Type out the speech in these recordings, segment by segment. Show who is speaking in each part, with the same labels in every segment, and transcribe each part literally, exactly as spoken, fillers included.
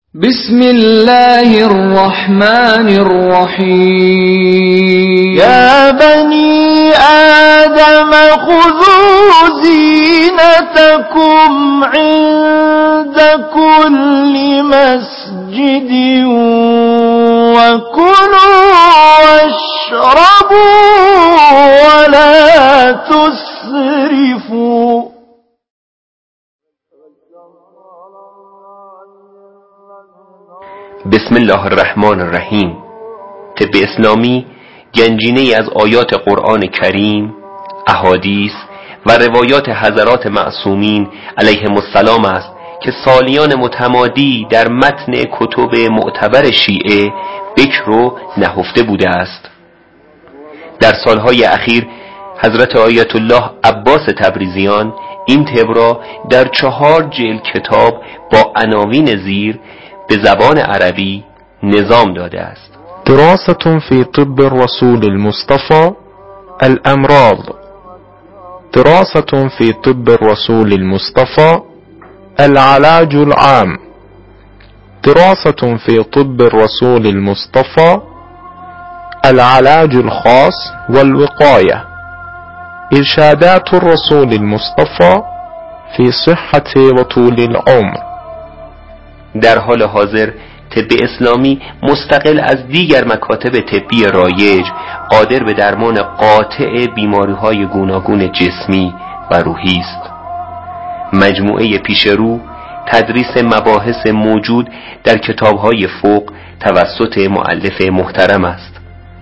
Speaker 1: بسم الله الرحمن الرحيم
Speaker 2: يا بني آدم خذوا زينتكم عند كل مسجد وكلوا واشربوا ولا تسرفوا.
Speaker 3: بسم الله الرحمن الرحیم. طب اسلامی گنجینه‌ای از آیات قرآن کریم، احادیث و روایات حضرات معصومین علیهم السلام است که سالیان متمادی در متن کتب معتبر شیعه بکر و نهفته بوده است. در سالهای اخیر حضرت آیت الله عباس تبریزیان این طب را در چهار جلد کتاب با عناوین زیر به زبان عربی نظام داده است.
Speaker 4: دراسة في طب الرسول المصطفى الأمراض. دراسة في طب الرسول المصطفى العلاج العام. دراسة في طب الرسول المصطفى العلاج الخاص والوقاية. إرشادات الرسول المصطفى في صحة وطول العمر.
Speaker 3: در حال حاضر طب اسلامی مستقل از دیگر مکاتب طبی رایج قادر به درمان قاطع بیماری‌های گوناگون جسمی و روحی است. مجموعه پیشرو تدریس مباحث موجود در کتاب‌های فوق توسط مؤلف محترم است.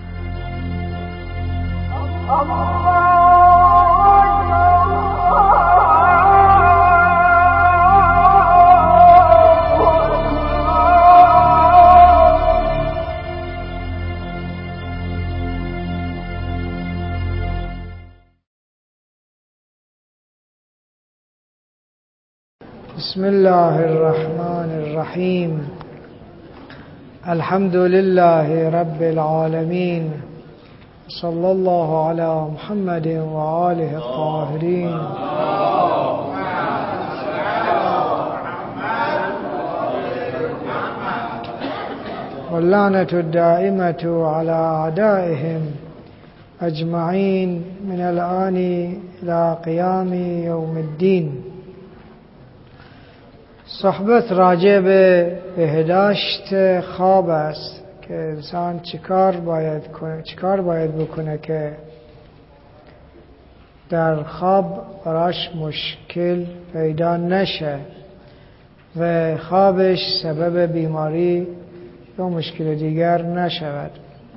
Speaker 2: بسم الله الرحمن الرحیم. الحمد لله رب العالمین. صلی الله علی محمد و آله الطاهرین. واللعنة الدائمة على أعدائهم أجمعين من الآن إلى قيام يوم الدين. صحبت راجع به بهداشت خواب است که انسان چیکار باید کنه، چیکار باید بکنه که در خواب براش مشکل پیدا نشه و خوابش سبب بیماری یا مشکل دیگر نشود.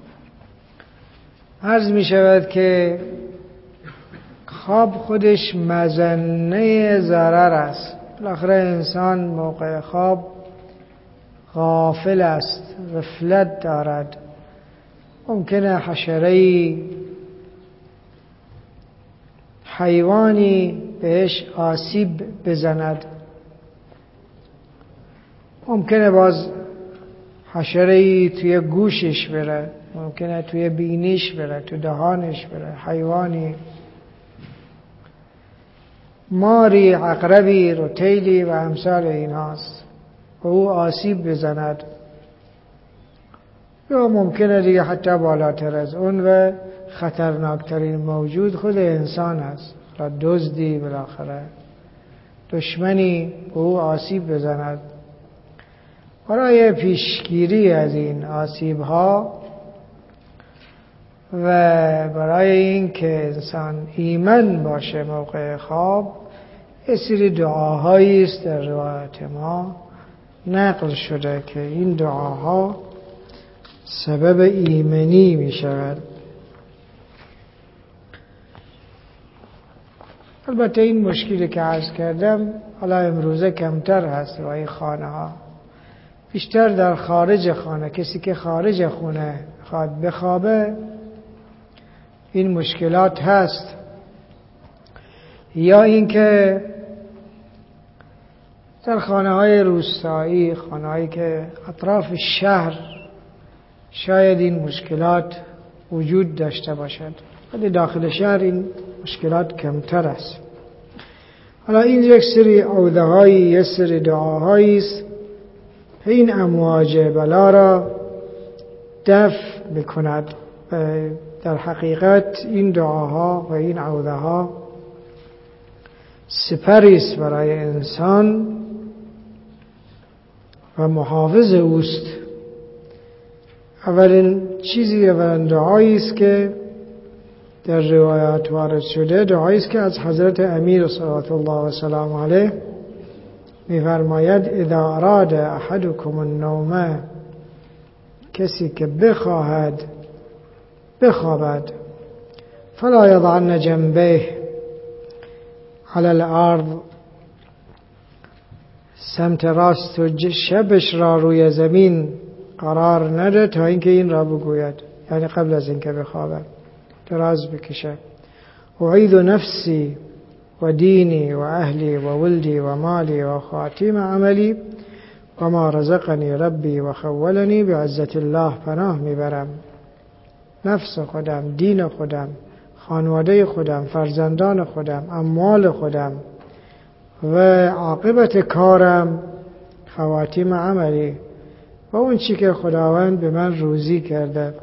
Speaker 2: عرض می شود که خواب خودش مظنه ضرر است. بالاخره انسان موقع خواب غافل است، غفلت دارد. ممکنه حشره‌ای، حیوانی بهش آسیب بزند. ممکنه باز حشره‌ای توی گوشش بره، ممکنه توی بینیش بره، تو دهانش بره. حیوانی، ماری، عقربی، رتیلی و امثال این هاست و او آسیب بزند. یا ممکنه دیگه حتی بالاتر از اون و خطرناکترین موجود خود انسان است. دزدی، بالاخره دشمنی به او آسیب بزند. برای پیشگیری از این آسیب ها و برای این که انسان ایمن باشه موقع خواب، یه سری دعاهایی است در روایت ما نقل شده که این دعاها سبب ایمنی می شود. البته این مشکلی که عرض کردم حالا امروزه کمتر هست و این خانه ها، بیشتر در خارج خانه. کسی که خارج خونه خواد بخوابه این مشکلات هست. یا اینکه در خانه های روستایی، خانه هایی که اطراف شهر شاید این مشکلات وجود داشته باشد، ولی داخل شهر این مشکلات کمتر است. حالا این یک سری عوده هایی، یک سری دعاهایی است این امواج بلا را دفع بکند. در حقیقت این دعاها و این عوده ها سپری است برای انسان و محافظ اوست. اولین چیزی اولین دعایی است که در روایات وارد شده، دعایی است که از حضرت امیر صلوات الله و سلام علیه می‌فرماید اذا اراد احدکم النوم، کسی که بخواهد بخوابد، فلا یضعن جنبه علی الارض، سمت راست و شبش را روی زمین قرار نده تا اینکه این را بگوید، یعنی قبل از اینکه بخوابد دراز بکشه. اعید نفسی و دینی و اهلی و ولدی و مالی و خاتیم عملی و ما رزقنی ربی و خولنی بعزت الله، پناه میبرم نفس خودم، دین خودم، خانواده خودم، فرزندان خودم، اموال خودم و عاقبت کارم، خواتیم عملی و اون چی که خداوند به من روزی کرده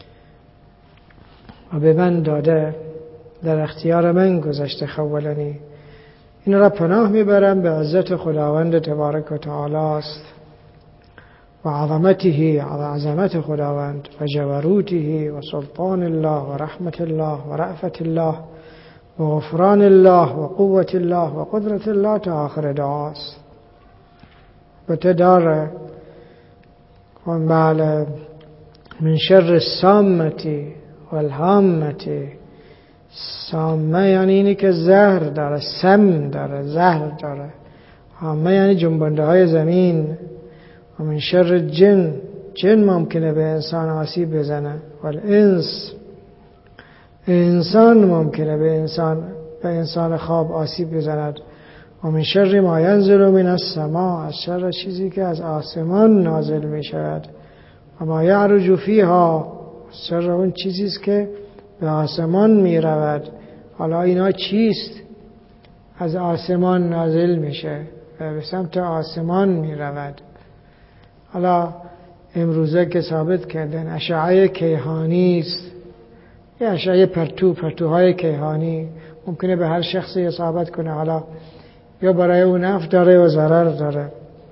Speaker 2: و به من داده، در اختیار من گذاشته. خولنی، این را پناه میبرم به عزت خداوند تبارک و تعالی است و عظمته، عظمت خداوند و جبروته و سلطان الله و رحمت الله و رأفت الله و غفران الله و قوت الله و قدرت الله تا آخر دعاست. و تداره و بعد من شر السامتی و الهامتی. سامه یعنی اینی که زهر داره، سم داره، زهر داره. هامه یعنی جنبنده های زمین. و من شر جن، جن ممکنه به انسان آسیب بزنه. و الانس، انسان ممکنه به انسان به انسان خواب آسیب بزند. و من شر ما ینزل من السماء، از شر چیزی که از آسمان نازل می شود. و ما یعرج فیها، شر اون چیزی است که به آسمان می رود. حالا اینا چیست؟ از آسمان نازل میشه و به سمت آسمان می رود. حالا امروزه که ثابت کردن اشعه کیهانی است، یه اشعه پرتو پرتوهای کیهانی ممکنه به هر شخصی اصابت کنه، حالا یا برای اون نفع داره و ضرر داره.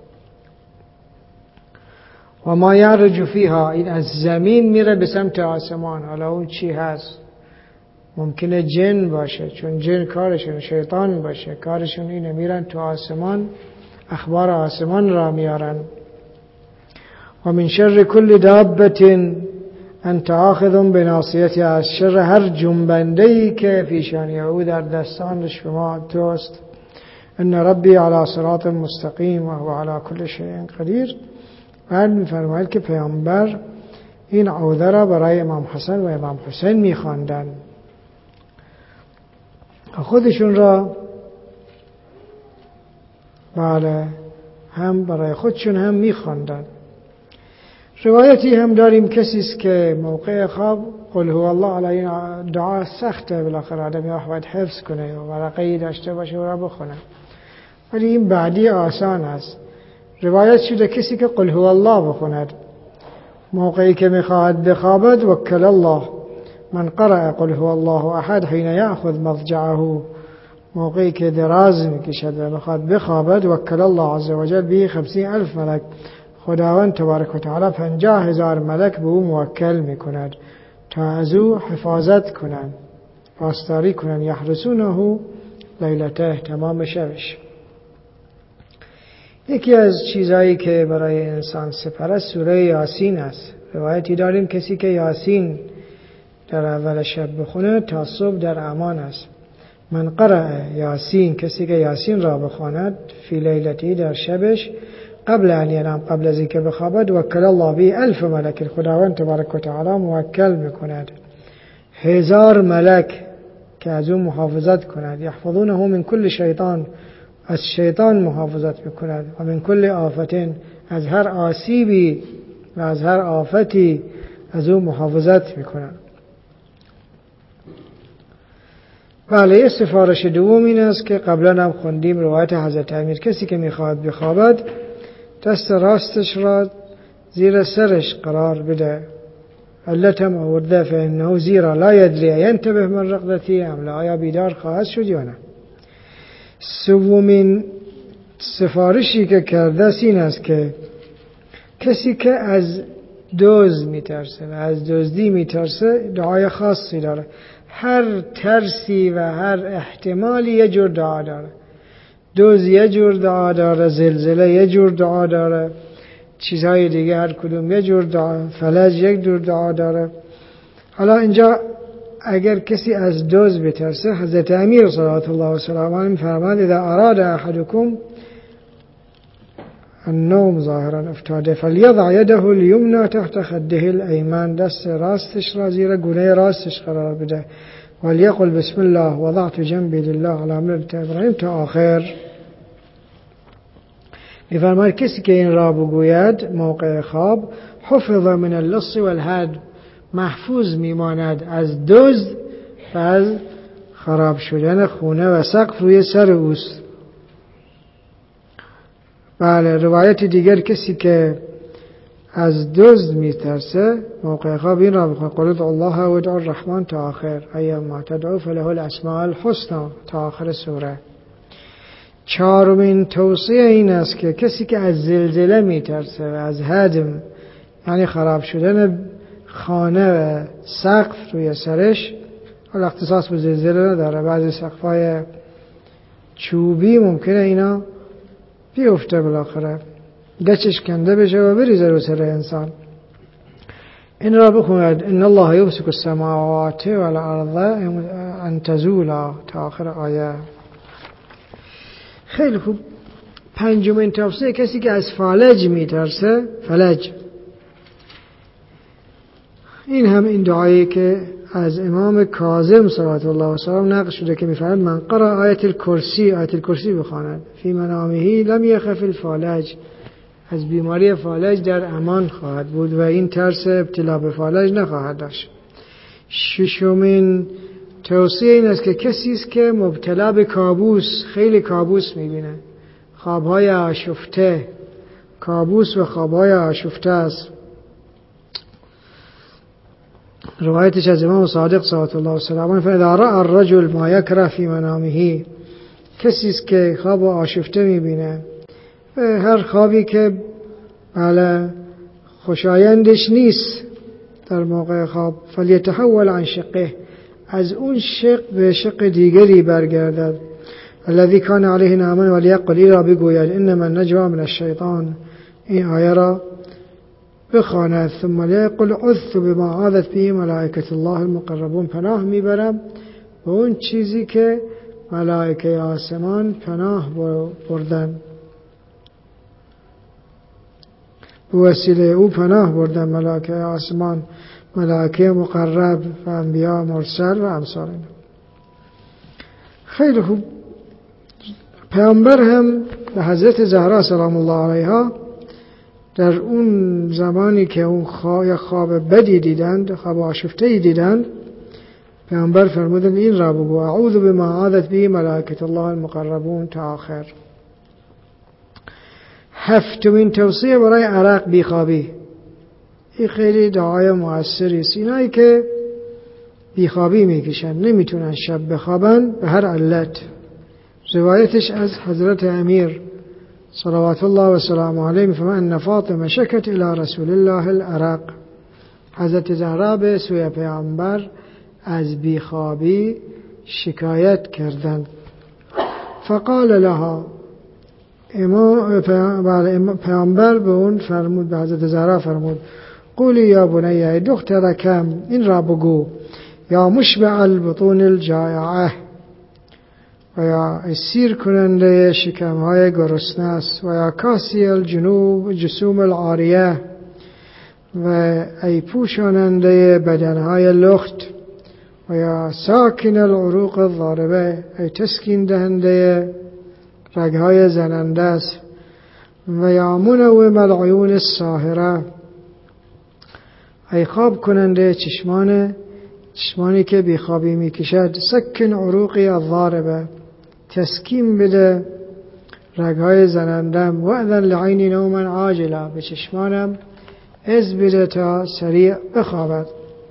Speaker 2: و ما یعرج فیها، این از زمین میره به سمت آسمان. حالا اون چی هست؟ ممکنه جن باشه، چون جن کارشون، شیطان باشه کارشون اینه، میرن تو آسمان اخبار آسمان را میارن. و من شر کل دابت انت آخذ بناصیتها، از شر هر جنبنده‌ای که پیشانی او در دستان شما توست. ان ربی علی صراط مستقیم و هو علی کل شیء قدیر. بعد می‌فرماید که پیامبر این عوده را برای امام حسن و امام حسین می‌خواندند، خودشون را بله هم برای خودشون هم می‌خواندند. روایتی هم داریم کسی است که موقع خواب قل هو الله علی، دعا سخته، بالاخره آدم یا باید حفظ کنه و ورقه‌ای داشته باشه و را بخونه، ولی این بعدی آسان است. روایت شده کسی که قل هو الله بخوند موقعی که میخواهد بخوابد، وکل الله من قرأ قل هو الله احد حين یأخذ مضجعه، موقعی که دراز میکشد و میخواهد بخوابد، وکل الله عز وجل به خمسین الف ملک، خداوند تبارک و تعالی پنجاه هزار ملک به او موکل میکند تا از او حفاظت کنند، پاسداری کنند، یحرسونه لیلته، تمام شبش. یکی از چیزهایی که برای انسان سپر است سوره یاسین است. روایتی داریم کسی که یاسین در اول شب بخونه تا صبح در امان است. من قرأ یاسین، کسی که یاسین را بخواند فی لیلتی، در شبش، قبل ان ینام، قبل از اینکه بخوابد، وکل الله به الف ملک، خداوند تبارک و تعالی موکل میکند هزار ملک که از اون محافظت کند. یحفظونه من کل شیطان، از شیطان محافظت میکند، و من کل آفتن، از هر آسیبی و از هر آفتی از اون محافظت میکند. بله، یه سفارش دوم این است که قبلا هم خوندیم، روایت حضرت امیر، کسی که میخواد بخوابد دست راستش را زیر سرش قرار بده. علتم آورده فإنه زیرا لا یدری ینتبه من رقدتی ام لا، آیا بیدار خواهد شد یا نه. سومین سفارشی که کرده است این است که کسی که از دزد میترسه و از دزدی میترسه دعای خاصی داره. هر ترسی و هر احتمالی یه جور دعا داره. دزد یه جور دعا داره، زلزله یه جور دعا داره، چیزهای دیگه هر کدوم یه جور دعا، فلج یک جور دعا داره. حالا اینجا اگر کسی از دزد بترسه، حضرت امیر صلوات الله و سلامه علیه فرمود اذا اراد احدکم النوم ظاهرا افتاده فلیضع یده الیمنى تحت خده الایمن، دست راستش را زیر گونه راستش قرار بده. ولیقل بسم الله وضعت جنبی لله علی ملة ابراهیم تا آخر. می‌فرماید کسی که این را بگوید موقع خواب حفظ من اللص والهد، محفوظ میماند از دزد و از خراب شدن خونه و سقف روی سر اوست. بله، روایت دیگر کسی که از دزد میترسه موقع خواب این را بخونه قل ادعوا الله و ادعوا الرحمن تا آخر، ایما تدعوا فله الاسماء الحسنى تا آخر سوره. چهارمین توصیه این است که کسی که از زلزله میترسه و از هدم یعنی خراب شدن خانه و سقف روی سرش، حالا اختصاص به زلزله نداره، بعضی سقف‌های چوبی ممکنه اینا بیفته بالاخره گچش کنده بشه و بریزه رو سر انسان. این را بخوند ان الله یمسک السماوات والارض ان تزولا تا آخر آیه. خیلی خوب. پنجمین توصیه کسی که از فالج میترسه، فلج، این هم این دعایی که از امام کاظم صلوات الله و سلام نقل شده که میفرماید من قرأ آیت الکرسی، آیت الکرسی بخواند فی منامه لم یخف الفالج، از بیماری فالج در امان خواهد بود و این ترس ابتلا به فالج نخواهد داشت. ششمین توصیه این است که کسی است که مبتلا به کابوس، خیلی کابوس میبینه، خوابهای آشفته، کابوس و خوابهای آشفته است. روایتش از امام صادق صلوات الله و سلامه فاذا رأى الرجل ما یکره فی منامه، کسی است که خواب آشفته میبینه، هر خوابی که بله خوشایندش نیست در موقع خواب، فلیتحول عن شقه، از اون شق به شق دیگری برگردد. الذي كان عليه نعمن ولیقل، ای را بگوید انما النجوى من الشیطان، این آیه را بخواند. ثم لیقل عذت بما عاذت به ملائکه الله المقربون، پناه میبرم به اون چیزی که ملائکه آسمان پناه بردن، به وسیله او پناه بردن ملائکه آسمان، ملائکه مقرب و انبیاء مرسل و امثال اینا. خیلی خوب. پیامبر هم به حضرت زهرا سلام الله علیها در اون زمانی که اون خواب, خواب بدی دیدند، خواب آشفته‌ای دیدند، پیامبر فرمودند این را بگو اعوذ بما عاذت به ملائکه الله المقربون تا آخر. هفتمین توصیه برای عرق بیخوابی، این خیلی دعای مؤثری است. اینایی که بیخوابی میکشن، نمیتونن شب بخوابن به هر علت، روایتش از حضرت امیر صلوات الله و سلامه علیه میفرماید ان فاطمه شکت الی رسول الله العرق، حضرت زهرا به سوی پیامبر از بیخوابی شکایت کردند. فقال لها، پیامبر به اون فرمود، به حضرت زهرا فرمود قولی یا بنیه، دخترکم این را بگو، یا مشبع البطون الجائعه، و یا اسیر کننده شکمهای گرسنه است، و یا کاسی الجنوب جسوم العاریه، و ای پوشاننده بدنهای لخت، و یا ساکن العروق الضاربه، ای تسکین دهنده رگهای زننده است، و یا منوم العیون الساهره، ای خواب کننده چشمان چشمانی که بیخوابی میکشد، سکن عروقی الضاربه، تسکین بده رگهای زنندم و اذن لعینی نوما عاجلا، به چشمانم از بده تا سریع بخوابد.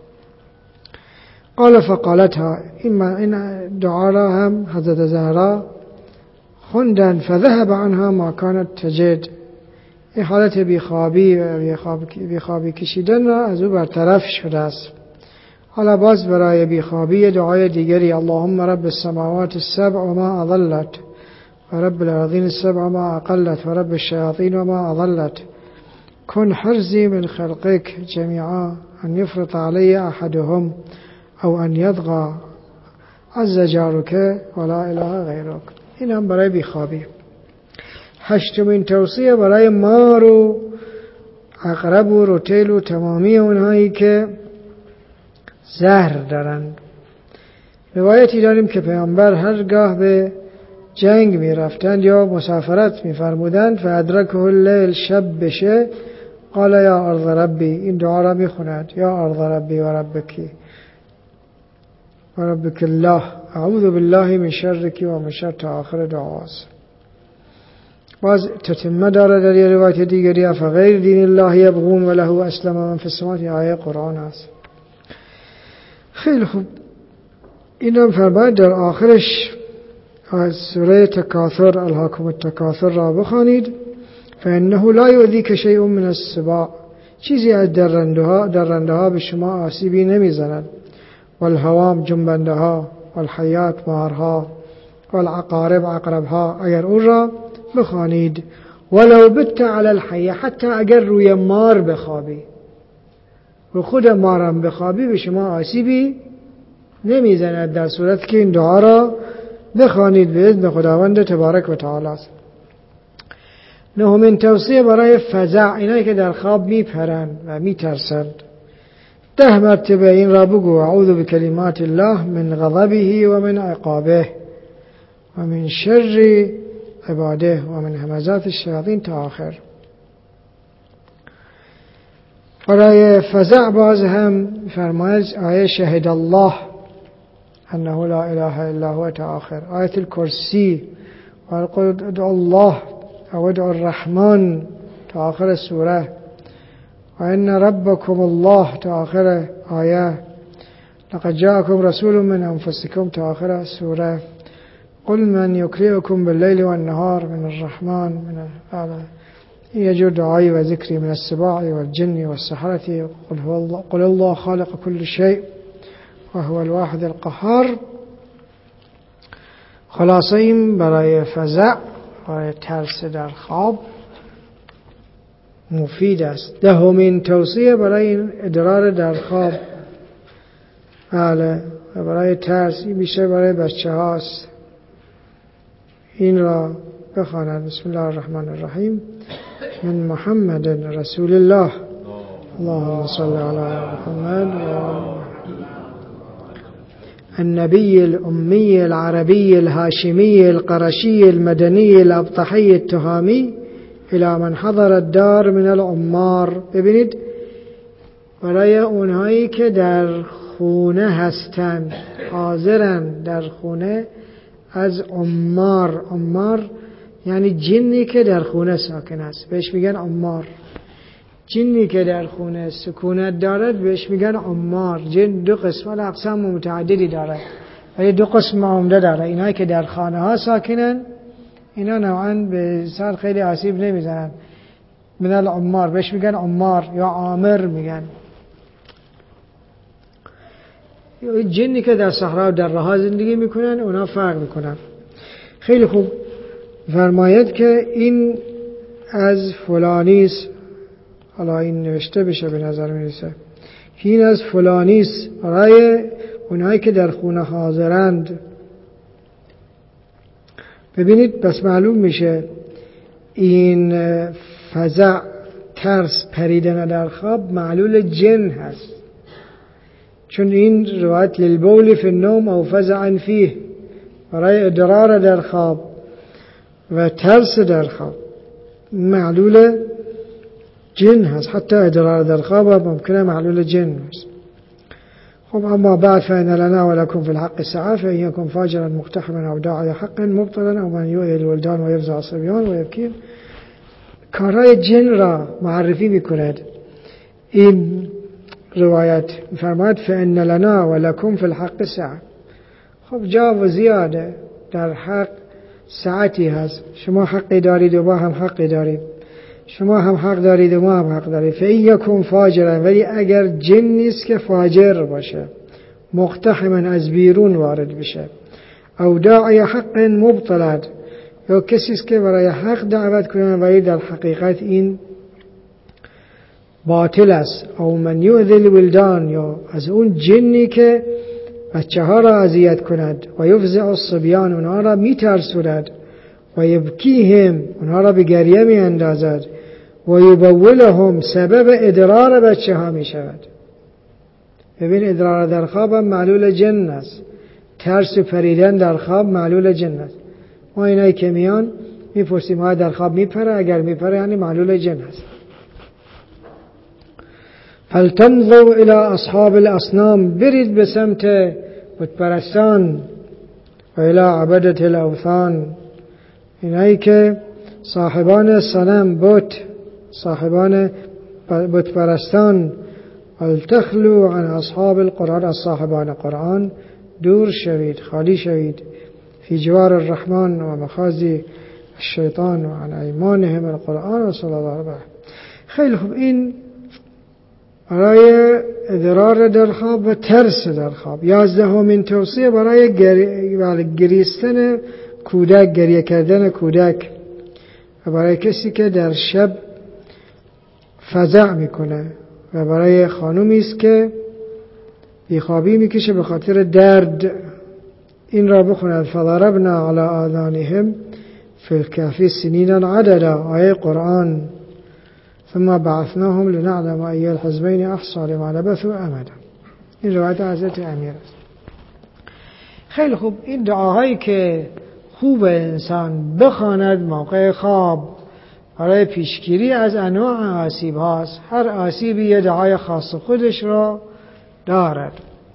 Speaker 2: قال فقالتها، این دعا را هم حضرت زهرا خوندن. فذهب عنها ما كانت تجد، این حالت بیخوابی و بیخوابی کشیدن را از او برطرف شده است. حالا باز برای بیخوابی دعای دیگری، اللهم رب السماوات السبع و ما اضلت و رب الارضین السبع و ما اقلت و رب الشیاطین و ما اضلت کن حرزی من خلقك جمیعا ان یفرط علی احدهم او ان یضغى عز جارك ولا اله غیرک. این هم برای بیخوابی. هشتمین توصیه برای مار و عقرب و رتیل و تمامی اونهایی که زهر دارند. روایتی داریم که پیامبر هرگاه به جنگ می رفتند یا مسافرت می فرمودند فادرکه اللیل، شب بشه، قال یا ارض ربی، این دعا را می خوند، یا ارض ربی و ربکی و ربک الله اعوذ بالله من شرک و من شر، تا آخر دعاست. باز تتمه داره در یه روایت دیگری، فغیر دین الله یبغون و له اسلم من فی السماوات، آیه قرآن است. خیلی خوب، این هم فرماید در آخرش از سوره تکاثر، الهاکم التکاثر را بخوانید. فانه لا یؤذیک شیء من السباع، چیزی از درنده ها درنده ها به شما آسیبی نمیزند. والهوام، جنبنده ها، والحیات، مارها، والعقارب، عقرب ها، اگر اون را بخوانید. ولو بت علی الحیه، حتی اگر روی مار بخوابی، رو خود مارم بخوابی، به شما آسیبی نمیزند، در صورت که این دعا را بخوانید به اذن خداوند تبارک و تعالی است. نهمین توصیه برای فزع، اینایی که در خواب میپرند و میترسند، ده مرتبه این را بگو، اعوذ بکلمات الله من غضبه و من عقابه و من شر عباده و من همزات الشیاطین، تا آخر. برای فزع باز هم فرماید آیه شهد الله انه لا اله الا هو، تا آخر. آیه الکرسی و ادعو الله او ادعو الرحمن، تا آخر سوره. و ان ربکم الله، تا آخر آیه. لقد جاءكم رسول من انفسكم، تا آخر سوره. قل من یکریکم باللیل و النهار من الرحمن، من الاعلى. یجور دعایی و ذکری من السباع والجن والسحرة. قل, هو الله قل الله خالق كل شيء وهو الواحد القهار. خلاصه این برای فزع، برای ترس در خواب مفید است. دهمین توصیه برای این ادرار در خواب، بله، و برای ترس، این بیشتر برای بچه هاست. این را بخوانند. بسم الله الرحمن الرحیم. من محمد رسول الله اللهم صل علی محمد و النبي الأمي العربي الهاشمي القرشي المدني الأبطحي التهامي إلى من حضر الدار من العمار. ببینید برای اونهایی که در خونه هستند، حاضرن در خونه، از عمار. عمار یعنی جنی که در خونه ساکن است، بهش میگن عمار. جنی که در خونه سکونت دارد بهش میگن عمار. جن دو قسم و اقسام متعددی دارد، ولی دو قسم عمده داره. اینایی که در خانه ها ساکنن، اینا نوعاً به سر خیلی آسیب نمیزنن، من العمار بهش میگن عمار یا عامر میگن. جنی که در صحرا و در رها زندگی میکنن، اونا فرق میکنن. خیلی خوب، فرماید که این از فلانیست، حالا این نوشته بشه به نظر میرسه که این از فلانیست، برای اونهایی که در خونه حاضرند. ببینید پس معلوم میشه این فزع، ترس، پریدن در خواب معلول جن هست، چون این روایت للبول فی النوم او فزعا فیه، برای ادرار در خواب و ترس در خواب معلول جن هست. حتی ادرار در خواب ممکنه معلول جن هست. خب اما بعد فإن لنا ولكم في الحق سعة فإن يكن فاجرا مقتحما أو داعي حق مبطلا أو من يؤذي الولدان ويفزع الصبيان ويبكين. کارهای جن را معرفی میکند این روایت. فرماید فإن لنا ولكم في الحق سعة. خب جا و زیاده در حق ساعتی هست. شما حقی دارید و ما هم حقی داریم، شما هم حق دارید و ما هم حق دارید. فإن یکن فاجرا، ولی اگر جن نیست که فاجر باشه، مقتحما از بیرون وارد بشه، او داعی حق مبطلا، یا کسی است که برای حق دعوت کنه ولی در حقیقت این باطل است. او من یؤذی الولدان، یا از اون جنی که بچه ها را اذیت کند، و یفزع الصبیان، اونها را میترسوند، و یبکیهم، اونها را به گریه می اندازد، و یبولهم، سبب ادرار بچه ها می شود. ببین ادرار در خواب هم معلول جن است، ترس و پریدن در خواب معلول جن است. ما اینایی که میان میپرسیم ها در خواب میپره، اگر میپره یعنی معلول جن است. فلتمضوا الى اصحاب الاصنام، برید به سمت بتپرستان، و الى عبدة الاوثان، اینایی که صاحبان صنم بت، صاحبان بتپرستان. ولتخلوا عن اصحاب القرآن، از صاحبان قرآن دور شوید، خالی شوید. فی جوار الرحمن و مخازی الشیطان و عن ایمانهم القرآن و صلی الله علیه. خیلی خوب، این برای ادرار در خواب و ترس در خواب. یازدهمین توصیه برای گریستن کودک، گریه کردن کودک، و برای کسی که در شب فزع میکنه، و برای خانومی است که بیخوابی میکشه به خاطر درد. این را بخوند. فضربنا علی آذانهم فی الکهف سنینا عددا، آیه قرآن. ثم بعثناهم لنعلم ای الحزبین احصی لما لبثوا امدا. این روایت حضرت امیر است. خیلی خوب، این دعاهایی که خوب انسان بخواند موقع خواب برای پیشگیری از انواع آسیب هاست. هر آسیبی یه دعای خاص خودش را دارد.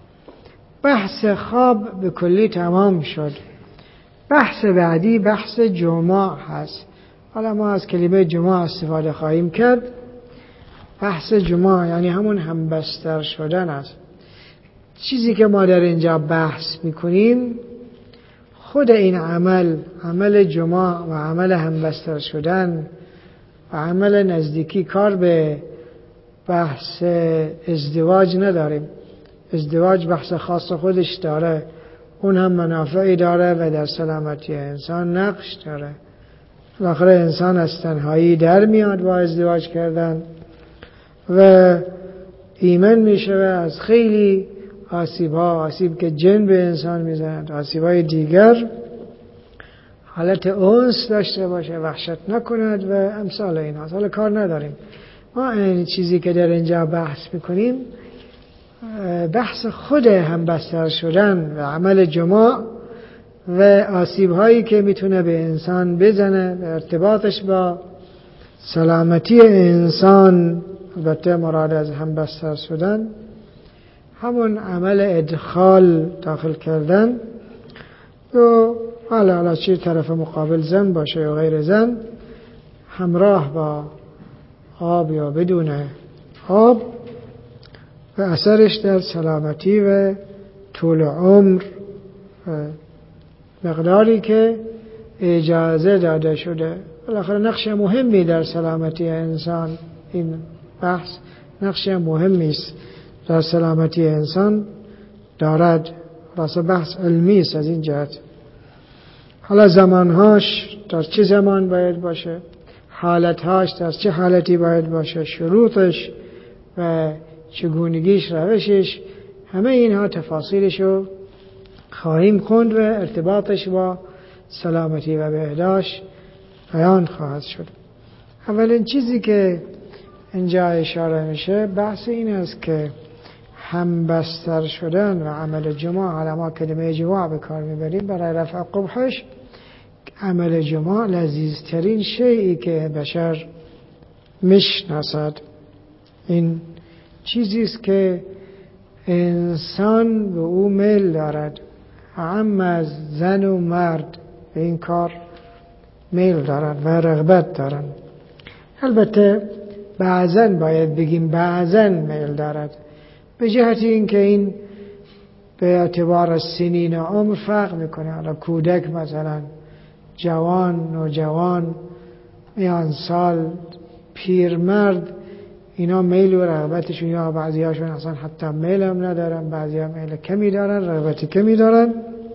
Speaker 2: بحث خواب به کلی تمام شد. بحث بعدی بحث جماع هست. حالا ما از کلمه جماع استفاده خواهیم کرد. بحث جماع یعنی همون همبستر شدن است. چیزی که ما در اینجا بحث میکنیم خود این عمل، عمل جماع و عمل همبستر شدن و عمل نزدیکی، کار به بحث ازدواج نداریم. ازدواج بحث خاص خودش داره، اون هم منافعی داره و در سلامتی انسان نقش داره. بالاخره انسان از تنهایی در میاد با ازدواج کردن و ایمن میشه و از خیلی آسیب ها، آسیب که جن به انسان میزند، آسیب های دیگر، حالت انس داشته باشه، وحشت نکند و امثال این هاست. حالا کار نداریم. ما این چیزی که در اینجا بحث میکنیم بحث خود همبستر شدن و عمل جماع و آسیب هایی که میتونه به انسان بزنه و ارتباطش با سلامتی انسان. البته مراد از همبستر شدن همون عمل ادخال، داخل کردن، و حالا حالا چه طرف مقابل زن باشه یا غیر زن، همراه با آب یا بدون آب، و اثرش در سلامتی و طول عمر و مقداری که اجازه داده شده. بالاخره نقش مهمی در سلامتی انسان، این بحث نقش مهمی است در سلامتی انسان دارد. راست بحث علمی است از این جهت. حالا زمانهاش در چه زمان باید باشه، حالتهاش در چه حالتی باید باشه، شروطش و چگونگیش، روشش، همه اینها تفاصیلشو خواهیم خوند و ارتباطش با سلامتی و بهداشت بیان خواهد شد. اولین چیزی که اینجا اشاره میشه بحث این است که همبستر شدن و عمل جماع، حالا ما کلمه جماع به کار میبریم برای رفع قبحش. عمل جماع لذیذترین شیئی که بشر میشناسد. این چیزی است که انسان به او میل دارد، هم از زن و مرد به این کار میل دارند و رغبت دارند. البته بعضاً باید بگیم بعضاً میل دارد، به جهت اینکه این به اعتبار سنین عمر فرق میکنه. حالا کودک مثلا، جوان، نوجوان، میان سال، پیرمرد، اینا میل و رغبتشون، یا بعضی هاشون اصلا حتی میل هم ندارن، بعضی ها میل کمی دارن، رغبت کمی دارن،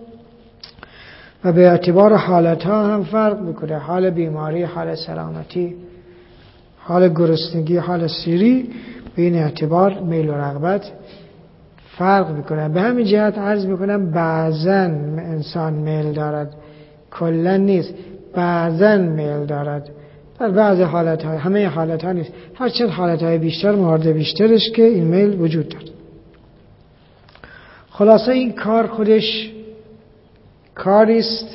Speaker 2: و به اعتبار حالت ها هم فرق میکنه. حال بیماری، حال سلامتی، حال گرسنگی، حال سیری، به این اعتبار میل و رغبت فرق میکنه. به همین جهت عرض میکنم بعضاً انسان میل دارد، کلا نیست، بعضاً میل دارد در بعض حالت ها، همه حالت ها نیست. هرچند حالت های بیشتر، مورد بیشترش که این میل وجود دارد. خلاصه این کار خودش کاریست،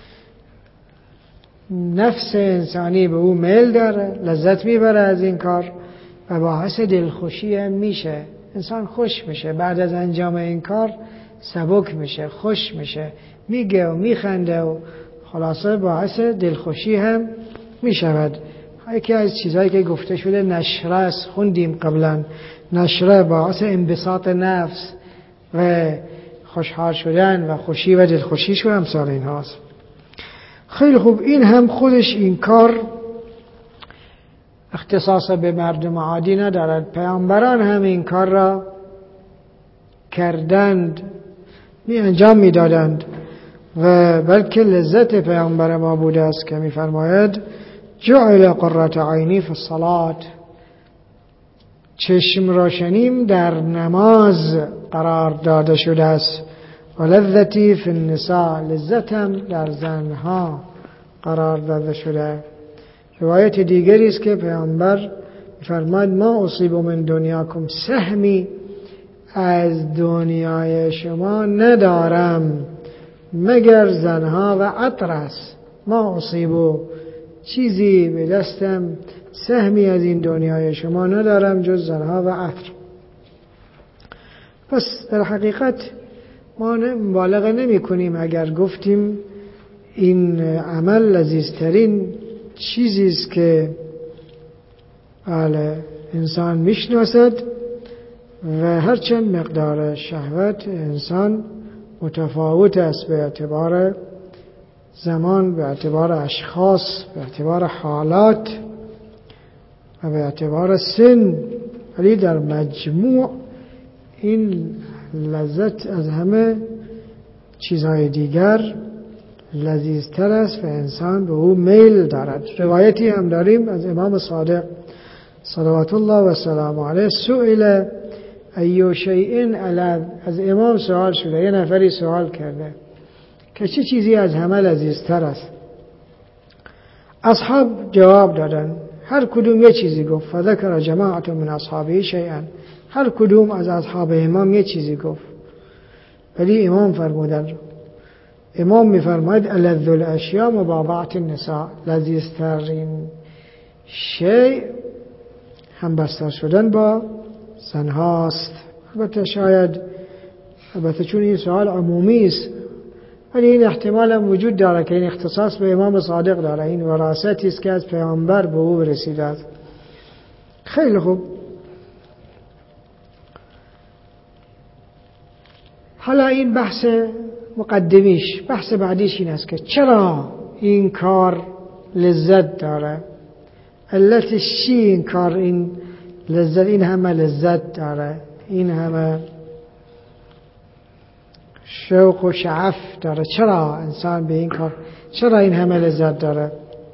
Speaker 2: نفس انسانی به او میل داره، لذت میبره از این کار و باعث دلخوشی هم میشه. انسان خوش میشه بعد از انجام این کار، سبک میشه، خوش میشه، میگه و میخنده و خلاصه باعث دلخوشی هم میشود. یکی از چیزهایی که گفته شده نشره است، خوندیم قبلا. نشره باعث انبساط نفس و خوشحال شدن و خوشی و دلخوشی شو امثال این هاست. خیلی خوب، این هم خودش این کار اختصاص به مردم عادی ندارد. پیامبران هم این کار را کردند، می انجام می دادند و بلکه لذت پیامبر ما بوده است که می فرماید جعل قرة عینی فی الصلاة، چشم روشنیم در نماز قرار داده شده است، و لذتی فی النساء، لذتم در زنها قرار داده شده. روایت دیگری است که پیامبر فرماید ما اصیب من دنیاکم سهمی، از دنیای شما ندارم مگر زنها و عطر است. ما اصیبو، چیزی به دستم، سهمی از این دنیای شما ندارم جز زنها و عطر. پس در حقیقت ما مبالغه نمی کنیم اگر گفتیم این عمل لذیذترین چیزی است که بله انسان میشناسد، و هرچند مقدار شهوت انسان متفاوت است به اعتبار زمان، به اعتبار اشخاص، به اعتبار حالات و به اعتبار سن، ولی در مجموع این لذت از همه چیزهای دیگر لذیذتر است و انسان به او میل دارد. روایتی هم داریم از امام صادق صلوات الله و سلام علیه، سئل ای شیء الذ، از امام سوال شده، یه نفری سوال کرده که چه چیزی از همه لذیذتر است. اصحاب جواب دادن، هر کدوم یه چیزی گفت. فذکر جماعت من اصحابه شیئا، هر کدوم از اصحاب امام یه چیزی گفت. ولی امام فرمودن، امام میفرماید الذ الاشیاء مباضعة النساء، لذیذترین شیء همبستر شدن با زنهاست. البته شاید، البته چون این سوال عمومی است، ولی این احتمال هم وجود داره که این اختصاص به امام صادق داره، این وراثتی است که از پیامبر به او رسیده است. خیلی خوب، حالا این بحث مقدمیش، بحث بعدیش این است که چرا این کار لذت داره، علتش چی این کار، این لذت، این همه لذت داره، این همه شوق و شعف داره، چرا انسان به این کار، چرا این همه لذت داره؟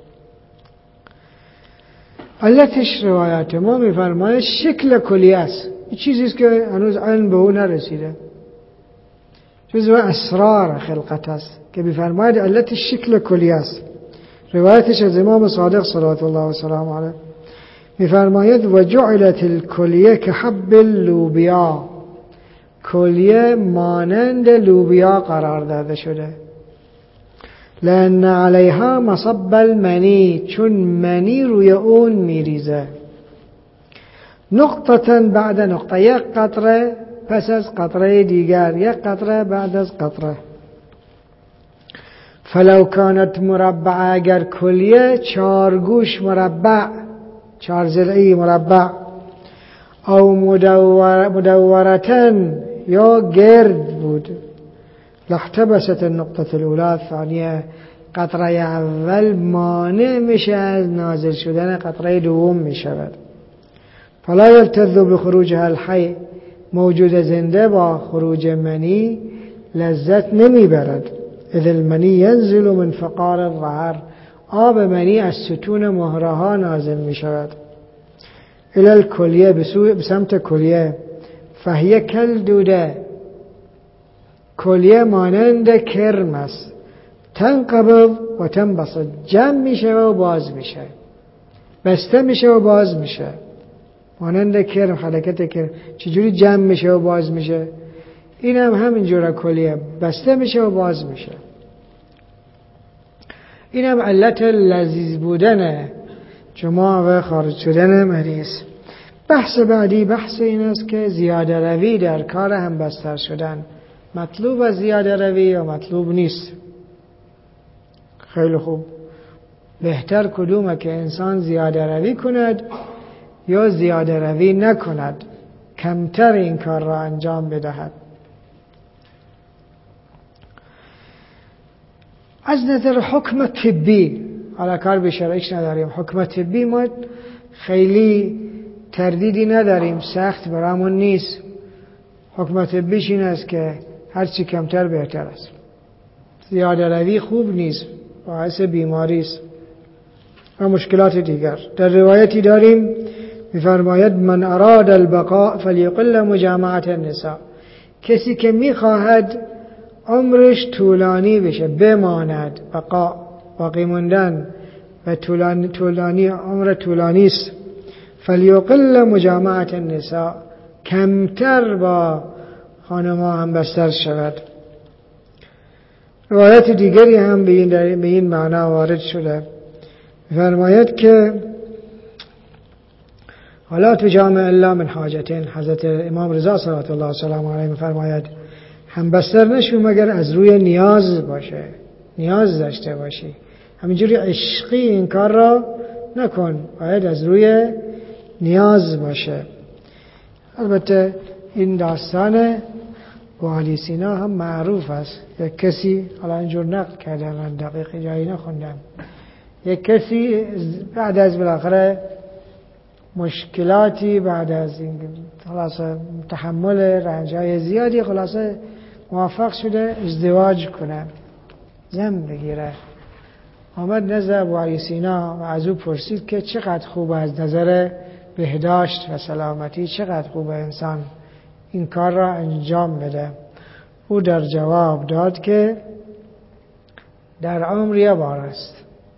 Speaker 2: علتش روایت ما میفرماید شکل کلی است. این چیزی است که هنوز علم به او نرسیده، جزو اسرار خلقت است که میفرماید علتش شکل کلی است. روایتش از امام صادق صلوات الله و سلام علیه میفرماید و جعلت الکلیه که حب اللوبیا، کلیه مانند لوبیا قرار داده شده. لأن علیها مصب المنی، چون منی روی اون میریزه. نقطة بعد نقطه، یک قطره پس از قطره دیگر، یک قطره بعد از قطره. فلو کانت مربع، اگر کلیه چارگوش مربع، چار ضلعی مربع، او مدور مدورتن یا گرد بود، لاحتبست النقطه الاولى الثانیه، قطره اول مانع میشه از نازل شدن قطره دوم میشود. فلا یلتذ بخروجها الحی، موجود زنده با خروج منی لذت نمیبرد. اذ المنی ینزل من فقار الظهر، آب منی از ستون مهره ها نازل میشود. الی الکلیه، به سمت کلیه. فهیه کالدوده، کلیه مانند کرم است. تنقبض و تنبسط، جمع میشه و باز میشه، بسته میشه و باز میشه. مانند کرم، حرکت کرم چجوری جمع میشه و باز میشه، این هم همینجوره. کلیه بسته میشه و باز میشه. این هم علت لذیذ بودن جماع و خارج شدن مریض. بحث بعدی بحث این است که زیاده روی در کار همبستر شدن مطلوب از زیاده روی یا مطلوب نیست. خیلی خوب، بهتر کدومه که انسان زیاده روی کند یا زیاده روی نکند، کمتر این کار را انجام بدهد. از نظر حکم طبی، حالا کار به شرعش نداریم، حکم طبی ما خیلی تردیدی نداریم، سخت برامون نیست. حکم طبیش این است که هرچی کمتر بهتر است. زیاده روی خوب نیست، باعث بیماری است و مشکلات دیگر. در روایتی داریم می‌فرماید من اراد البقاء فلیقل مجامعه النساء، کسی که می‌خواهد عمرش طولانی بشه، بماند، بقا باقی موندن و طولانی, طولانی عمر طولانی است، فلیقل مجامعه النساء، کمتر با خانم‌ها هم بستر شود. روایت دیگری هم به این, به این معنا وارد شده، فرماید که ولا تجامع الا من حاجتین. حضرت امام رضا صلوات الله وسلم علیه می‌فرماید هم بستر نشو مگر از روی نیاز باشه، نیاز داشته باشی. همینجوری عشقی این کار را نکن، باید از روی نیاز باشه. البته این داستان با علی سینا هم معروف است. یک کسی، حالا اینجور نقل کردم، من دقیق جایی نخوندم، یک کسی بعد از بالاخره مشکلاتی، بعد از این خلاصه تحمل رنجای زیادی، خلاصه موفق شده ازدواج کنه، زن بگیره. آمد نزد ابو علی سینا و از او پرسید که چقدر خوب از نظر بهداشت و سلامتی، چقدر خوب انسان این کار را انجام بده. او در جواب داد که در عمر یه بار است.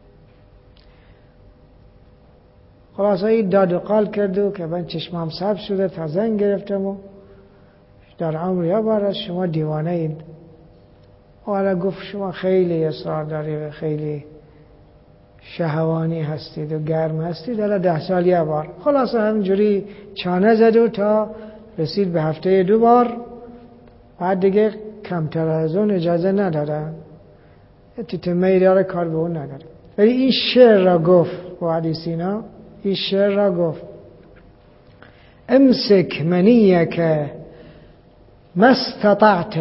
Speaker 2: خلاصه این داد و قال کرد و که من چشمام سبز شده، تا زن گرفتم و در عمر یه بار است، شما دیوانه اید. حالا گفت شما خیلی اصرار دارید و خیلی شهوانی هستید و گرم هستید، حالا ده سال یه بار. خلاصه همینجوری چانه زد و تا رسید به هفته دو بار، بعد دیگه کمتر از اون اجازه ندادن. تیتمه داره، کار به اون نداره. ولی این شعر را گفت با علی سینا، این شعر را گفت امسک منیک ما استطعت،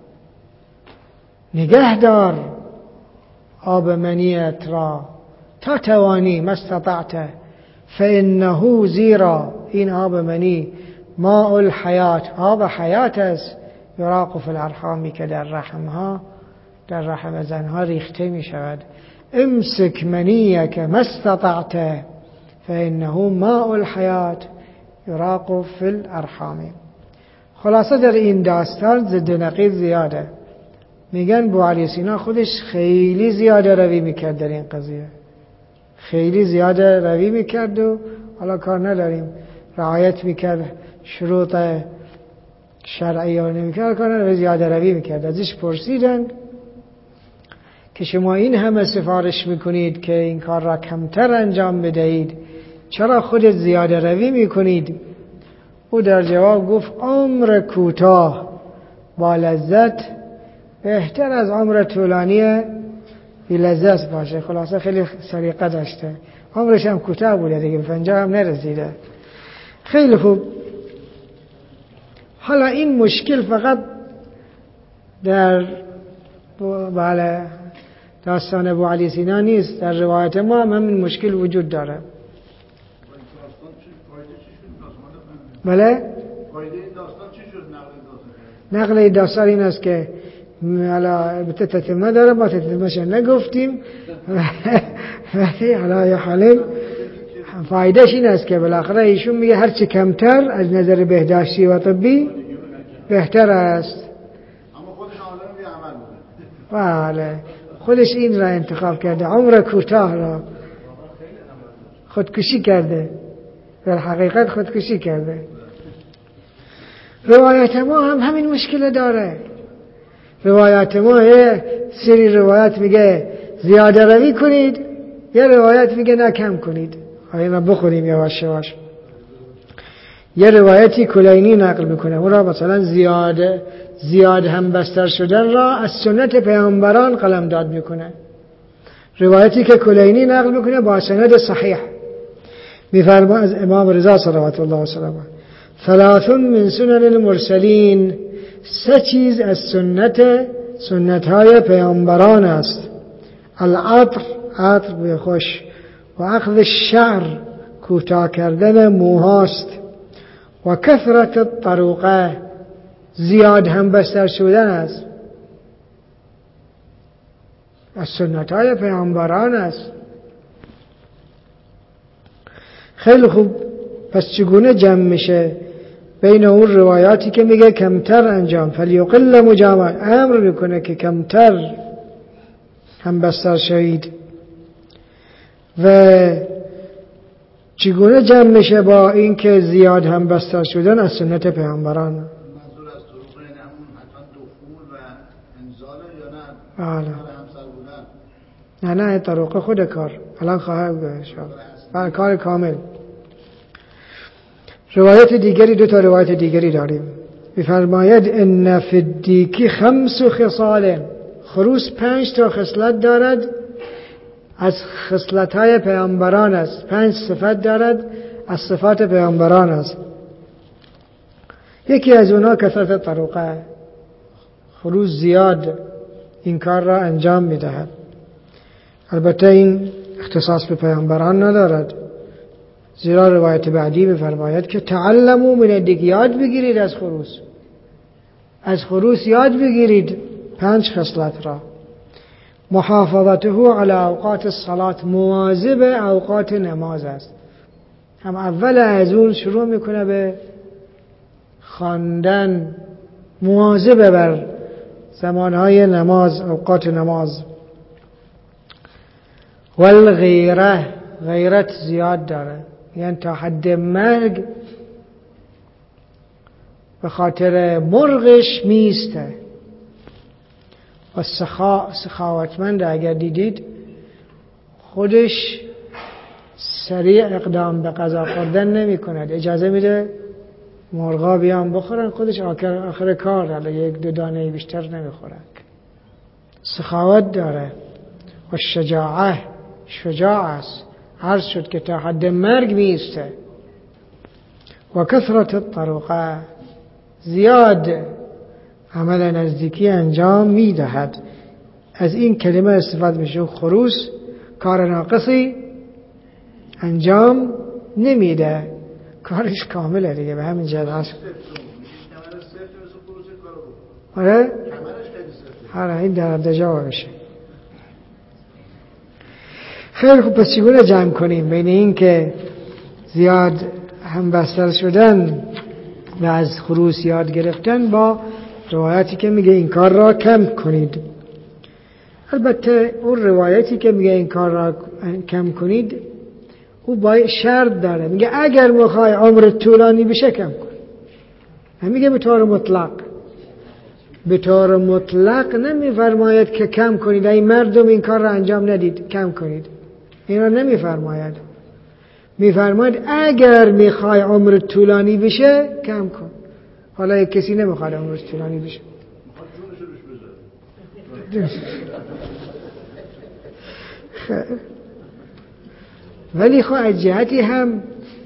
Speaker 2: نگه دار آب منیت را تا توانی، ما استطعت، فانه، زیرا این آب منی ماء الحیات، آب حیات است، یراق فی الارحامی، که در رحمها، در رحم زنها ریخته می شود. امسک منیک ما استطعت فانه ماء الحیات یراق فی الارحام. خلاصه در این داستان ضد و نقیض زیاده. میگن بو علی سینا خودش خیلی زیاده روی میکرد در این قضیه، خیلی زیاده روی میکرد و حالا کار نداریم رعایت میکرد شروط شرعی ها نمیکرد، کار نداریم زیاده روی میکرد. ازش پرسیدن که شما این همه سفارش میکنید که این کار را کمتر انجام بدهید، چرا خودت زیاده روی میکنید؟ او در جواب گفت عمر کوتاه با لذت بهتر از عمر طولانی بی لذت باشه. خلاصه خیلی سلیقه داشته، عمرش هم کوتاه بوده دیگه، به پنجاه هم نرسیده. خیلی خوب. حالا این مشکل فقط در بله داستان ابو علی سینا نیست، در روایت ما هم همین مشکل وجود داره. بله؟ نقل داستان این است که حالا به تتمه داره، با تتمهش نگفتیم ولی حالا یا حالی فایدهش این است که بالاخره ایشون میگه هرچی کمتر از نظر بهداشتی و طبی بهتر است.
Speaker 5: اما خودش عالم بی عمل بوده.
Speaker 2: بله، خودش این را انتخاب کرده، عمر کوتاه را خودکشی کرده، در حقیقت خودکشی کرده. روایت ما هم همین مشکل داره. روایت ما یه سری روایت میگه زیاده روی کنید، یه روایت میگه نه کم کنید. اینا بخونیم یواش یواش. یه روایتی کلینی نقل میکنه، اون را مثلا زیاده زیاد هم بستر شدن را از سنت پیامبران قلمداد میکنه. روایتی که کلینی نقل میکنه با سند صحیح میفرما از امام رضا صلوات الله وسلامه ثلاث من سنن المرسلین، سه چیز از سنت سنت های پیامبران است. العطر، عطر به خوش، و اخذ الشعر، کوتاه کردن موهاست، و کثرت الطرقه، زیاد هم بستر شدن است. از سنت های پیامبران است. خیلی خوب. پس چگونه جمع میشه بین اون روایاتی که میگه کمتر انجام، فلیقل مجامع، امر میکنه که کمتر هم بستر شوید، و چگونه جمع میشه با این که زیاد هم بستر شدن از سنت پیامبران؟
Speaker 5: منظور از طرق یعنی همون حتما دخول و انزال یا نه؟
Speaker 2: بله.
Speaker 5: همسر بودن؟
Speaker 2: نه نه طرق خود کار الان خواهد بله کار کامل. روایت دیگری، دو تا روایت دیگری داریم. می‌فرماید ان فی الدیک خمس خصال، خروس پنج تا خصلت دارد، از خصلت‌های پیامبران است. پنج صفت دارد، از صفات پیامبران است. یکی از اونها کثرت طرقه، خروس زیاد این کار را انجام می‌دهد. البته این اختصاص به پیامبران ندارد، زیرا روایت بعدی می‌فرماید که تعلموا من الدیک، یاد بگیرید از خروس، از خروس یاد بگیرید پنج خصلت را. محافظته علی اوقات الصلاة، مواظب اوقات نماز است. هم اول از اون شروع میکنه به خواندن، مواظب بر زمانهای نماز، اوقات نماز. والغیره، غیرت زیاد داره، یعنی تا حد مرگ به خاطر مرغش میسته. و سخا سخاوتمند، اگر دیدید خودش سریع اقدام به غذا خوردن نمی کند، اجازه میده مرغا بیان بخورن، خودش آخر, آخر کار حالا یک دو دانه بیشتر نمی خورن. سخاوت داره. و شجاعه، شجاع است، عرض شد که تا حد مرگ میسته. و کثرت الطرقه، زیاد عمل نزدیکی انجام میدهد. از این کلمه استفاده میشه. خروس کار ناقصی انجام نمیده، کارش کامله دیگه، به همین جهت هست. آره؟ آره این در دجا بشه. خیلی خوب. پس چگونه جمع کنیم بین این که زیاد هم بستر شدن و از خروس یاد گرفتن با روایتی که میگه این کار را کم کنید؟ البته اون روایتی که میگه این کار را کم کنید او با شرط داره، میگه اگر میخوای عمرت طولانی بشه کم کن. نمیگه به طور مطلق، به طور مطلق نمیفرماید که کم کنید، این مردم این کار را انجام ندید کم کنید، این را نمیفرماید. میفرماید اگر میخوای عمر طولانی بشه کم کن. حالا یک کسی نمیخواد عمر طولانی بشه، ولی خب از جهتی هم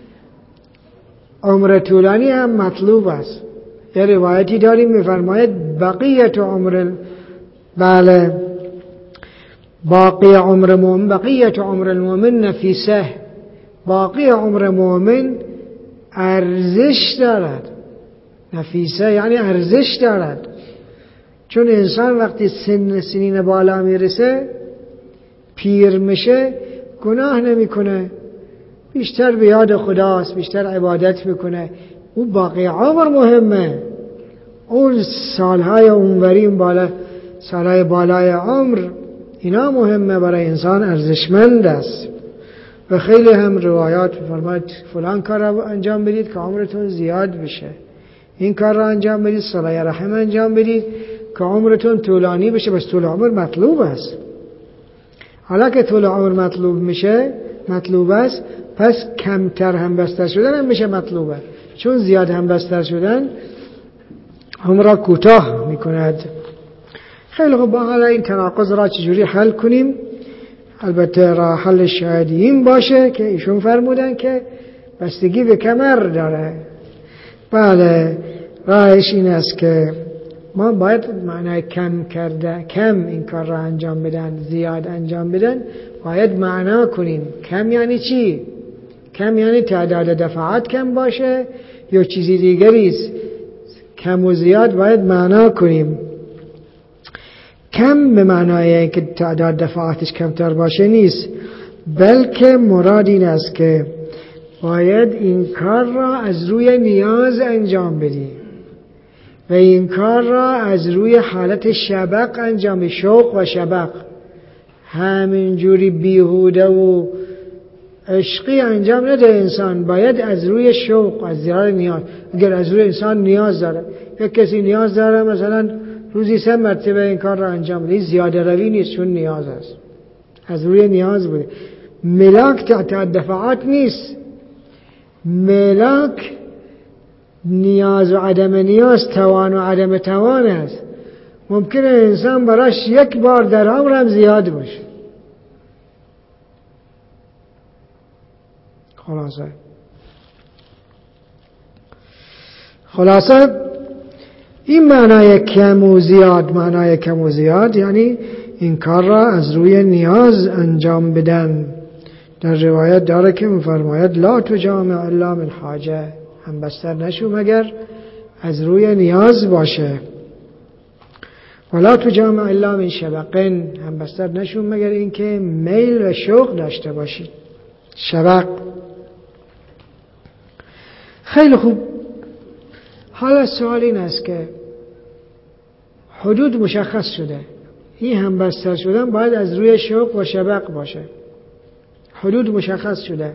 Speaker 2: عمر طولانی هم مطلوب است. یه روایتی داریم میفرماید بقیت عمر بله باقی عمر مؤمن بقیت عمر المؤمن نفیسه، باقی عمر مؤمن ارزش دارد. نفیسه یعنی ارزش دارد، چون انسان وقتی سن سنین بالا میرسه پیر میشه گناه نمیکنه، بیشتر به یاد خداست، بیشتر عبادت میکنه. او باقی عمر مهمه، اون سالهای اونوری اون بالا سالهای بالای عمر اینا مهمه، برای انسان ارزشمند است. و خیلی هم روایات فرماید فلان کار را انجام بدید که عمرتون زیاد بشه، این کار را انجام بدید، صله رحم انجام بدید که عمرتون طولانی بشه. بس طول عمر مطلوب است. حالا که طول عمر مطلوب میشه مطلوب است، پس کمتر همبستر شدن هم میشه مطلوبه، چون زیاد همبستر شدن عمر را کوتاه میکند. خیلی خوب، حالا این تناقض را چجوری حل کنیم؟ البته راه حل شاید این باشه که ایشون فرمودن که بستگی به کمر داره. بله، راهش این است که ما باید معنای کم کرده کم این کار را انجام بدن، زیاد انجام بدن باید معنا کنیم. کم یعنی چی؟ کم یعنی تعداد دفعات کم باشه یا چیزی دیگری است؟ کم و زیاد باید معنا کنیم. کم به معنای که تعداد دفعاتش کمتر باشه نیست، بلکه مراد این است که باید این کار را از روی نیاز انجام بدیم و این کار را از روی حالت شبق انجام بدیم، شوق و شبق. همینجوری بیهوده و عشقی انجام نده انسان، باید از روی شوق، از زیاد نیاز. اگر از روی انسان نیاز داره، یک کسی نیاز داره مثلا روزی سه مرتبه این کار را انجام بده، زیاده روی نیست، چون نیاز است، از روی نیاز بوده. ملاک تعداد دفعات نیست، ملاک نیاز و عدم نیاز، توان و عدم توان است. ممکنه انسان براش یک بار در عمر هم زیاد باشه. خلاصه خلاصه این معنای کم و زیاد، معنای کم و زیاد یعنی این کار را از روی نیاز انجام بدن. در روایت داره که می‌فرماید لا تجامع الا من حاجه، هم بستر نشو مگر از روی نیاز باشه. ولا تجامع الا من شبقن، هم بستر نشو مگر اینکه میل و شوق داشته باشی. شبق. خیلی خوب، حالا سوال این است که حدود مشخص شده، این هم بستر شدن باید از روی شوق و شبق باشه. حدود مشخص شده،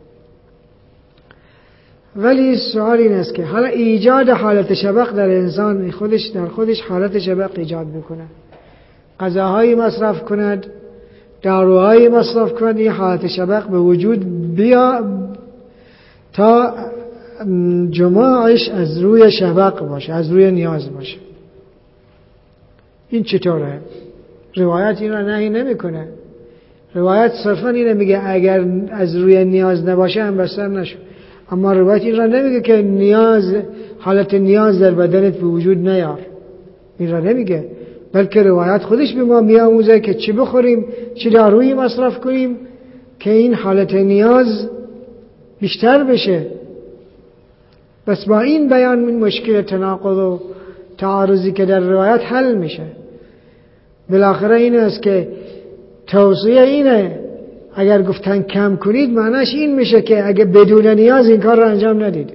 Speaker 2: ولی سوال این است که حالا ایجاد حالت شبق در انسان خودش در خودش حالت شبق ایجاد بکنه، غذاهایی مصرف کند، داروهایی مصرف کند، این حالت شبق به وجود بیا تا جماعش از روی شبق باشه، از روی نیاز باشه. این چطوره؟ روایت این را نهی نمیکنه. روایت صرفا اینه میگه اگر از روی نیاز نباشه هم بستر نشو. اما روایت این را نمیگه که نیاز، حالت نیاز در بدنت به وجود نیار، این را نمیگه، بلکه روایت خودش به ما میآموزه که چی بخوریم، چی دارویی مصرف کنیم که این حالت نیاز بیشتر بشه. بس با این بیان من مشکل تناقض و تعارضی که در روایت حل میشه. بالاخره این است که توصیه اینه اگر گفتن کم کنید معناش این میشه که اگر بدون نیاز این کار را انجام ندید.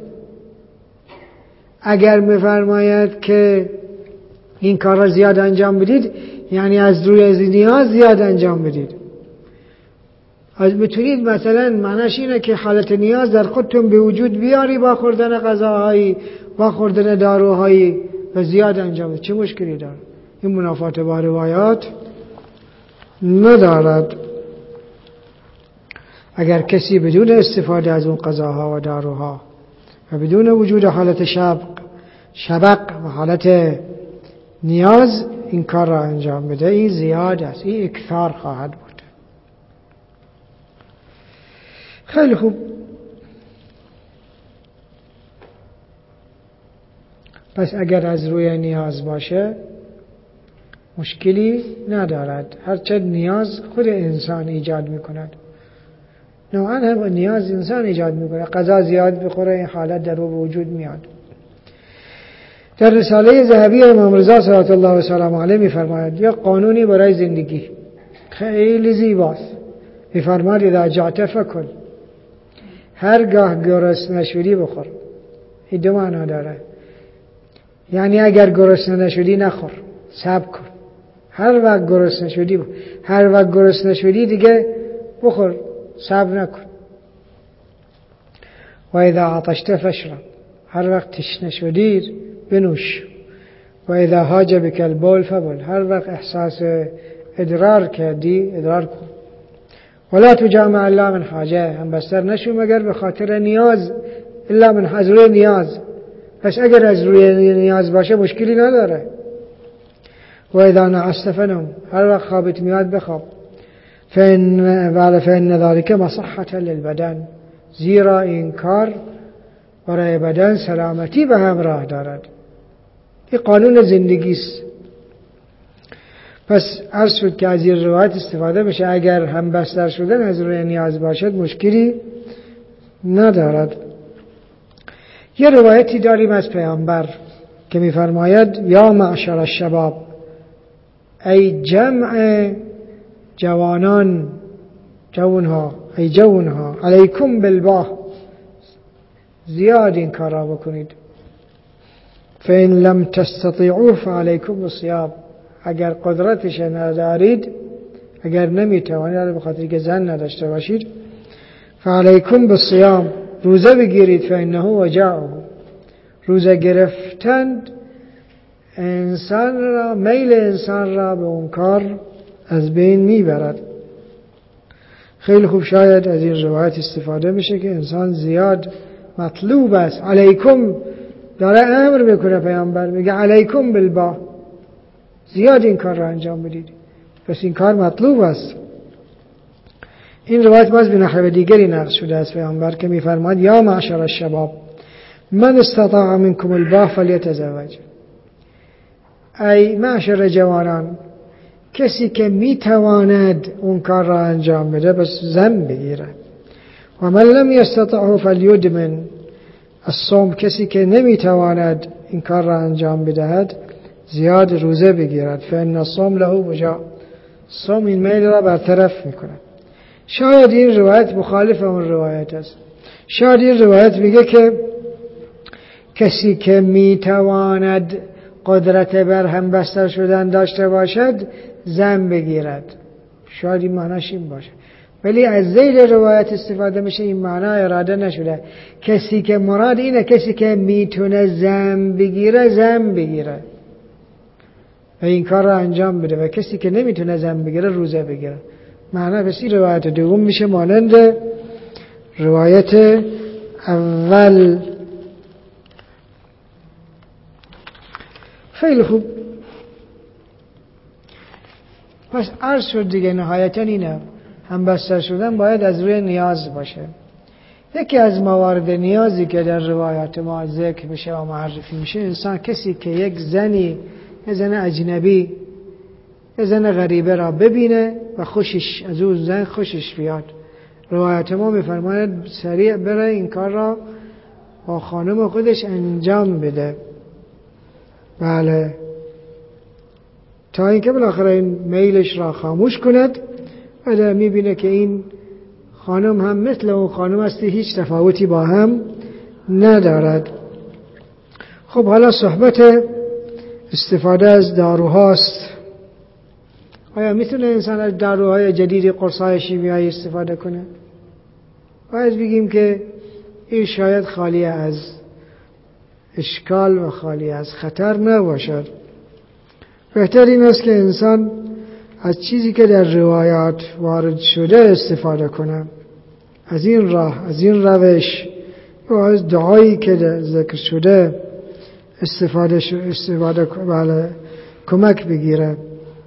Speaker 2: اگر میفرماید که این کار را زیاد انجام بدید یعنی از روی از نیاز زیاد انجام بدید. از بتونید مثلا معناش اینه که حالت نیاز در خودتون به وجود بیاری با خوردن غذاهایی، با خوردن داروهایی و زیاد انجام بدید. چه مشکلی داره؟ این منافات با روایات ندارد. اگر کسی بدون استفاده از اون غذاها و داروها و بدون وجود حالت شبق شبق و حالت نیاز این کار را انجام بده، این زیاد است، این اکثار خواهد بود. خیلی خوب. پس اگر از روی نیاز باشه مشکلی ندارد، هرچند نیاز خود انسان ایجاد میکند. نوعا هم نیاز انسان ایجاد میکنه، غذا زیاد بخوره این حالت در او وجود میاد. در رساله ذهبی امام رضا صلوات الله و سلام علیه میفرماید یا قانونی برای زندگی خیلی زیباست، میفرماید اذا جعت فکل، هرگاه گرسنه شدی بخور. این دو معنا داره، یعنی اگر گرسنه نشدی نخور، صبر کن. هر وقت گرسنه شدی بخور. هر وقت گرسنه شدی دیگه بخور، صبر نکن. و اذا عطشت فاشرب، هر وقت تشنه شدی بنوش. و اذا هاج بک البول فبل، هر وقت احساس ادرار کردی ادرار کن. ولا تجامع الا من حاجه، هم بستر نشو مگر به خاطر نیاز، الا من حضور نیاز. پس اگر از روی نیاز باشه مشکلی نداره. و اذا نعست فنم، هر وقت خوابت میاد بخواب. فإن بعد فإن ذلك مصحة للبدن، زیرا این کار برای بدن سلامتی به همراه دارد. این قانون زندگی است. پس عرض شد که از این روایت استفاده بشه، اگر هم بستر شدن از روی نیاز باشد مشکلی ندارد. یه روایتی داریم از پیامبر که می‌فرماید یا معشر الشباب، ای جمع جوانان، جوانها، ای جوانها، علیکم بالباه، زیاد این کارا بکنید. فإن لم تستطيعوا فعليكم بالصيام، اگر قدرتش ندارید، اگر نمیتوانید، به خاطر که زن نداشته باشید، فعليكم بالصيام، روزه بگیرید. فإنه وجاءه، روزه گرفتن انسان را، میل انسان را به اون کار از بین میبرد. خیلی خوب. شاید از این روایت استفاده میشه که انسان زیاد مطلوب است. علیکم داره امر میکنه پیامبر، میگه علیکم بالبا، زیاد این کار را انجام بدید. پس این کار مطلوب است. این روایت باز به نحو دیگری نقل شده از پیامبر که میفرماد یا معشر الشباب من استطاع منکم الباء فلیتزوج، ای معشر جوانان، کسی که میتواند اون کار را انجام بده بس زن بگیره. و من لم یستطعه فلیدمن الصوم، کسی که نمیتواند این کار را انجام بدهد زیاد روزه بگیرد. فإن الصوم له وجاء، صوم این میل را برطرف میکند. شاید این روایت مخالف اون روایت است. شاید این روایت میگه که کسی که میتواند قدرت بر هم بستر شدن داشته باشد زن بگیرد. شاید این معناش این باشه، ولی از ذیل روایت استفاده میشه، این معنا اراده نشده. کسی که مراد اینه کسی که میتونه زن بگیره زن بگیره و این کار را انجام بده، و کسی که نمیتونه زن بگیره روزه بگیره. معنا پس این روایت دوم میشه مانند روایت اول. خیلی خوب. پس عرض شد دیگه نهایتا اینه، هم بستر شدن باید از روی نیاز باشه. یکی از موارد نیازی که در روایات ما ذکر میشه و معرفی میشه، انسان کسی که یک زنی، یک زن اجنبی، یک زن غریبه را ببینه و خوشش از اون زن خوشش بیاد، روایات ما میفرماید سریع بره این کار را با خانم خودش انجام بده. بله، تا اینکه بالاخره این میلش را خاموش کند و میبینه که این خانم هم مثل اون خانم هستی، هیچ تفاوتی با هم ندارد. خب حالا صحبت استفاده از داروهاست. آیا میتونه انسان از داروهای جدیدی، قرصهای شیمیایی استفاده کنه؟ باید بگیم که این شاید خالی از اشکال و خالی از خطر نباشد. بهتر این است که انسان از چیزی که در روایات وارد شده استفاده کنه. از این راه، از این روش و از دعایی که ذکر شده استفاده شو استفاده بله کمک بگیره.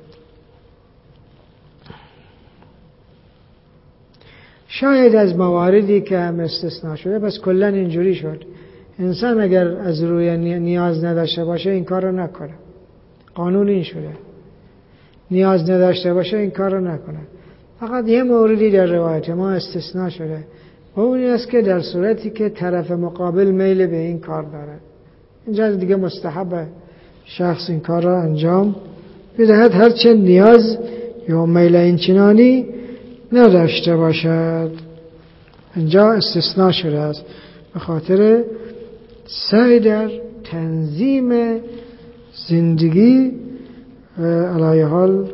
Speaker 2: شاید از مواردی که هم استثناء شده بس کلا اینجوری شد انسان اگر از روی نیاز نداشته باشه این کار رو نکنه. قانون این شده نیاز نداشته باشه این کار رو نکنه. فقط یه موردی در روایت ما استثناء شده و اون است که در صورتی که طرف مقابل میل به این کار داره، اینجا دیگه مستحب شخص این کار را انجام بدهد هرچند نیاز یا میل اینچنانی نداشته باشد. اینجا استثناء شده است به خاطر سعی در تنظیم زندگی و علی حال.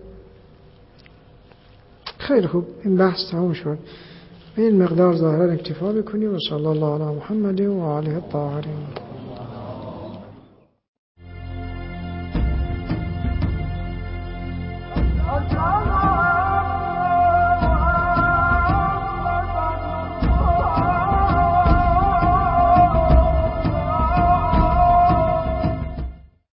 Speaker 2: خیلی خوب، این بحث تمام شد. به این مقدار ظاهرا اکتفا بکنیم و صلی الله علی محمد و آله الطاهرین.